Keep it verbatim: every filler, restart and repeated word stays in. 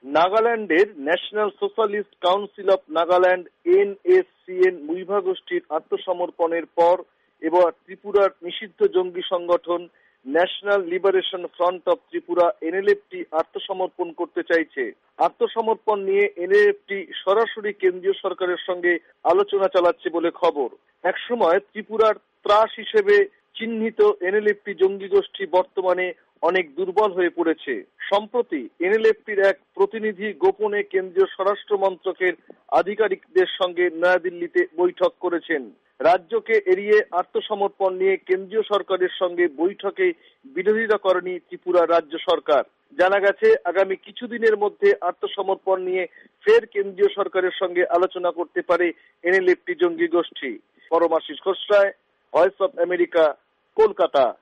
নাগাল্যান্ডের National Socialist Council of Nagaland N S C N Muivah গোষ্ঠীর আত্মসমর্পণের পর এবার ত্রিপুরার নিষিদ্ধ জঙ্গি সংগঠন National Liberation Front of Tripura N L F T আত্মসমর্পণ করতে চাইছে। আত্মসমর্পণ নিয়ে এন এল এফ টি সরাসরি কেন্দ্রীয় সরকারের সঙ্গে আলোচনা চালাচ্ছে বলে খবর। একসময় ত্রিপুরার ত্রাস হিসেবে চিহ্নিত এন এল এফ টি জঙ্গি গোষ্ঠী বর্তমানে অনেক দুর্বল হয়ে পড়েছে। সম্প্রতি এন এল এফ টির এক প্রতিনিধি গোপনে কেন্দ্রীয় স্বরাষ্ট্র মন্ত্রকের আধিকারিকদের সঙ্গে নয়াদিল্লিতে বৈঠক করেছেন। রাজ্যকে এড়িয়ে আত্মসমর্পণ নিয়ে কেন্দ্রীয় সরকারের সঙ্গে বৈঠকে বিরোধিতা করেনি ত্রিপুরা রাজ্য সরকার। জানা গেছে আগামী কিছুদিনের মধ্যে আত্মসমর্পণ নিয়ে ফের কেন্দ্রীয় সরকারের সঙ্গে আলোচনা করতে পারে এন এল এফ টি জঙ্গি গোষ্ঠী। পরমাশিস খোসরায়, ভয়েস অফ আমেরিকা, কলকাতা।